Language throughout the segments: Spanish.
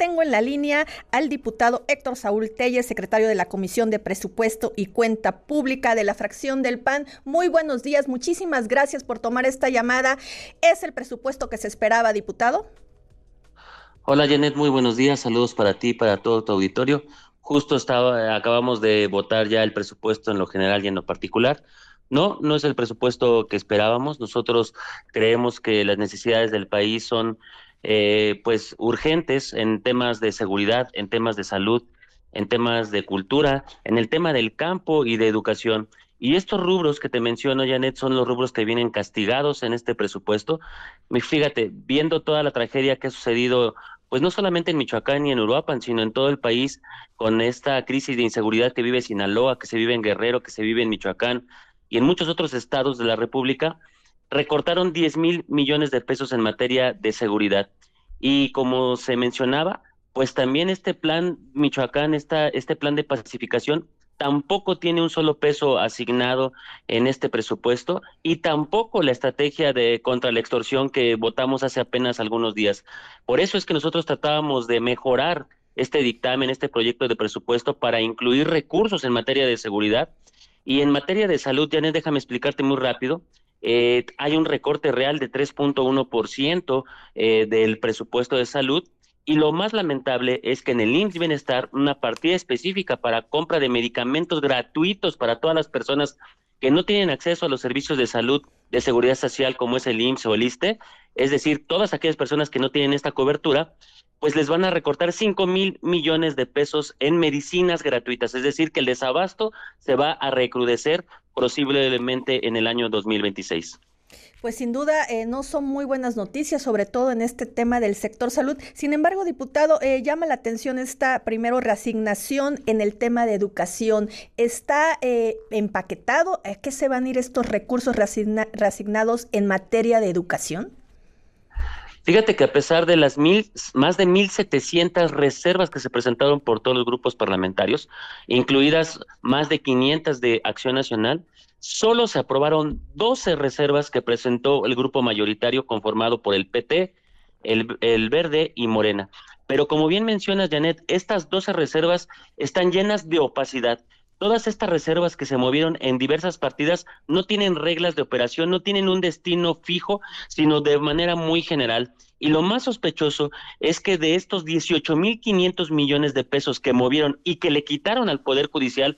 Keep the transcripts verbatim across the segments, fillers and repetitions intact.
tengo en la línea al diputado Héctor Saúl Tellez, secretario de la Comisión de Presupuesto y Cuenta Pública de la fracción del P A N. Muy buenos días, muchísimas gracias por tomar esta llamada. ¿Es el presupuesto que se esperaba, diputado? Hola Janet, muy buenos días, saludos para ti y para todo tu auditorio. Justo estaba, acabamos de votar ya el presupuesto en lo general y en lo particular. No, no es el presupuesto que esperábamos. Nosotros creemos que las necesidades del país son eh, pues urgentes en temas de seguridad, en temas de salud, en temas de cultura, en el tema del campo y de educación. Y estos rubros que te menciono, Janet, son los rubros que vienen castigados en este presupuesto. Mi- Fíjate, viendo toda la tragedia que ha sucedido pues no solamente en Michoacán y en Uruapan, sino en todo el país, con esta crisis de inseguridad que vive Sinaloa, que se vive en Guerrero, que se vive en Michoacán y en muchos otros estados de la República, recortaron diez mil millones de pesos en materia de seguridad. Y como se mencionaba, pues también este plan Michoacán, esta, este plan de pacificación, tampoco tiene un solo peso asignado en este presupuesto y tampoco la estrategia de contra la extorsión que votamos hace apenas algunos días. Por eso es que nosotros tratábamos de mejorar este dictamen, este proyecto de presupuesto para incluir recursos en materia de seguridad y en materia de salud. Janet, déjame explicarte muy rápido. Eh, hay un recorte real de tres punto uno por ciento eh, del presupuesto de salud y lo más lamentable es que en el I M S S Bienestar una partida específica para compra de medicamentos gratuitos para todas las personas que no tienen acceso a los servicios de salud de seguridad social como es el I M S S o el ISSSTE, es decir, todas aquellas personas que no tienen esta cobertura, pues les van a recortar cinco mil millones de pesos en medicinas gratuitas, es decir, que el desabasto se va a recrudecer posiblemente en el año dos mil veintiséis. Pues sin duda eh, no son muy buenas noticias, sobre todo en este tema del sector salud. Sin embargo, diputado, eh, llama la atención esta primero reasignación en el tema de educación. ¿Está eh, empaquetado? ¿A qué se van a ir estos recursos reasigna reasignados en materia de educación? Fíjate que a pesar de las mil, más de mil setecientas reservas que se presentaron por todos los grupos parlamentarios, incluidas más de quinientas de Acción Nacional, solo se aprobaron doce reservas que presentó el grupo mayoritario conformado por el P T, el, el Verde y Morena. Pero como bien mencionas, Janet, estas doce reservas están llenas de opacidad. Todas estas reservas que se movieron en diversas partidas no tienen reglas de operación, no tienen un destino fijo, sino de manera muy general. Y lo más sospechoso es que de estos dieciocho mil quinientos millones de pesos que movieron y que le quitaron al Poder Judicial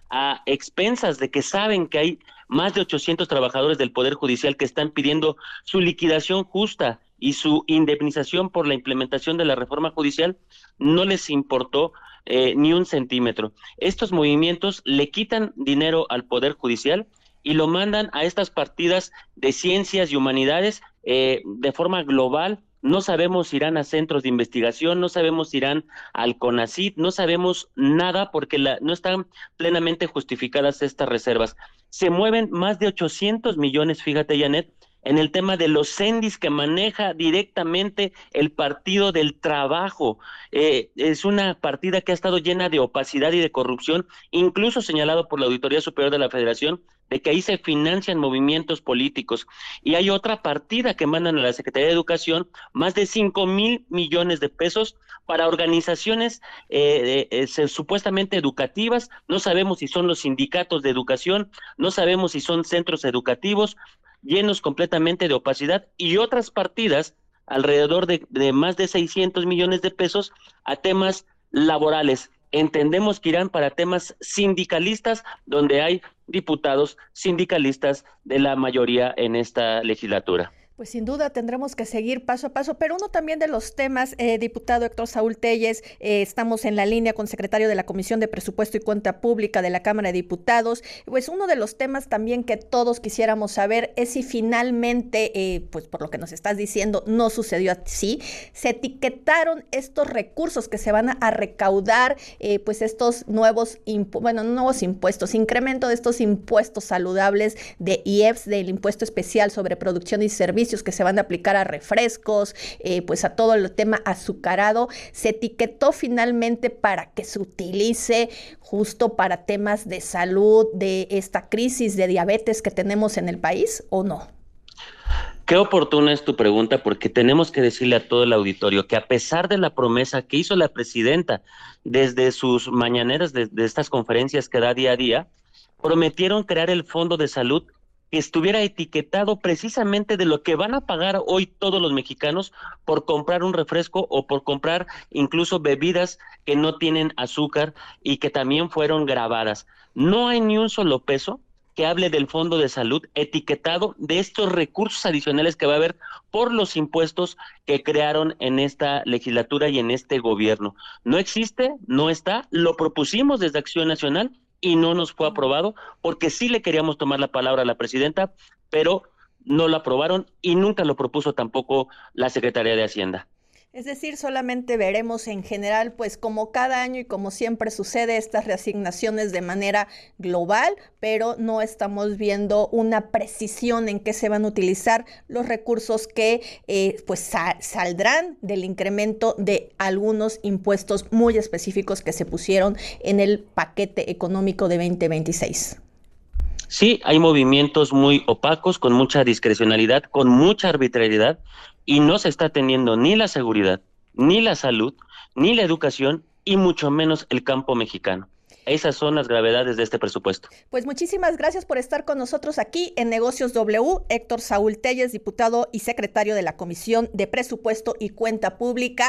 a expensas de que saben que hay más de ochocientos trabajadores del Poder Judicial que están pidiendo su liquidación justa y su indemnización por la implementación de la reforma judicial, no les importó eh, ni un centímetro. Estos movimientos le quitan dinero al Poder Judicial y lo mandan a estas partidas de ciencias y humanidades eh, de forma global. No sabemos si irán a centros de investigación, no sabemos si irán al CONACYT, no sabemos nada porque la, no están plenamente justificadas estas reservas. Se mueven más de ochocientos millones, fíjate, Janet, en el tema de los CENDIS que maneja directamente el Partido del Trabajo. Eh, es una partida que ha estado llena de opacidad y de corrupción, incluso señalado por la Auditoría Superior de la Federación, de que ahí se financian movimientos políticos. Y hay otra partida que mandan a la Secretaría de Educación, más de cinco mil millones de pesos para organizaciones eh, eh, eh, supuestamente educativas. No sabemos si son los sindicatos de educación, no sabemos si son centros educativos, llenos completamente de opacidad, y otras partidas alrededor de, de más de seiscientos millones de pesos a temas laborales. Entendemos que irán para temas sindicalistas, donde hay diputados sindicalistas de la mayoría en esta legislatura. Pues sin duda tendremos que seguir paso a paso, pero uno también de los temas, eh, diputado Héctor Saúl Tellez, eh, estamos en la línea con secretario de la Comisión de Presupuesto y Cuenta Pública de la Cámara de Diputados. Pues uno de los temas también que todos quisiéramos saber es si finalmente, eh, pues por lo que nos estás diciendo, no sucedió así, se etiquetaron estos recursos que se van a, a recaudar, eh, pues estos nuevos, bueno, nuevos impuestos, incremento de estos impuestos saludables de I E P S, del Impuesto Especial sobre Producción y Servicios, que se van a aplicar a refrescos, eh, pues a todo el tema azucarado. Se etiquetó finalmente para que se utilice justo para temas de salud, de esta crisis de diabetes que tenemos en el país, ¿o no? Qué oportuna es tu pregunta, porque tenemos que decirle a todo el auditorio que a pesar de la promesa que hizo la presidenta desde sus mañaneras, de, de estas conferencias que da día a día, prometieron crear el fondo de salud que estuviera etiquetado precisamente de lo que van a pagar hoy todos los mexicanos por comprar un refresco o por comprar incluso bebidas que no tienen azúcar y que también fueron grabadas. No hay ni un solo peso que hable del fondo de salud etiquetado de estos recursos adicionales que va a haber por los impuestos que crearon en esta legislatura y en este gobierno. No existe, no está, lo propusimos desde Acción Nacional y no nos fue aprobado porque sí le queríamos tomar la palabra a la presidenta, pero no lo aprobaron y nunca lo propuso tampoco la Secretaría de Hacienda. Es decir, solamente veremos en general, pues como cada año y como siempre sucede, estas reasignaciones de manera global, pero no estamos viendo una precisión en qué se van a utilizar los recursos que eh, pues sa- saldrán del incremento de algunos impuestos muy específicos que se pusieron en el paquete económico de veinte veintiséis. Sí, hay movimientos muy opacos, con mucha discrecionalidad, con mucha arbitrariedad, y no se está atendiendo ni la seguridad, ni la salud, ni la educación, y mucho menos el campo mexicano. Esas son las gravedades de este presupuesto. Pues muchísimas gracias por estar con nosotros aquí en Negocios W. Héctor Saúl Telles, diputado y secretario de la Comisión de Presupuesto y Cuenta Pública.